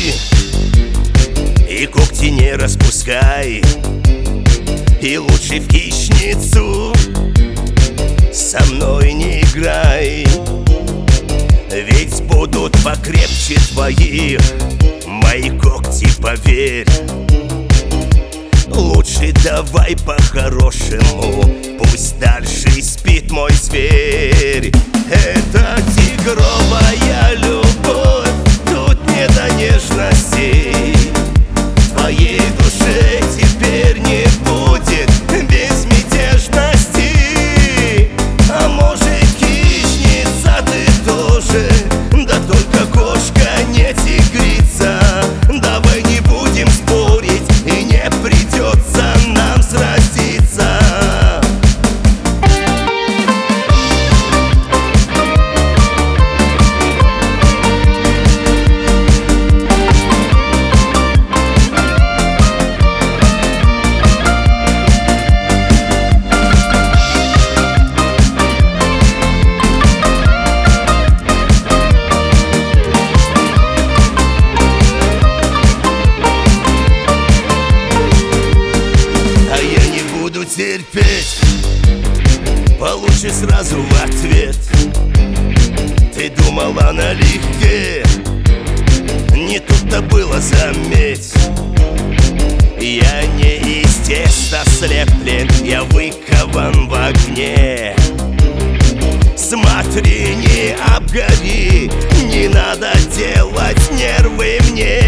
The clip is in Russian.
и когти не распускай, и лучше в хищницу со мной не играй. Ведь будут покрепче твоих мои когти, поверь. Лучше давай по-хорошему, пусть дальше спит мой зверь. Это тигровая любовь, тут не до нежностей. В твоей душе теперь не будет безмятежности. А может, хищница ты тоже, да только кошка не тигрица. Давай не будем спорить, и не придется нам сразиться. Терпеть, получишь сразу в ответ. Ты думала налегке, не тут-то было, заметь. Я не из теста слеплен, я выкован в огне. Смотри, не обгори, не надо делать нервы мне.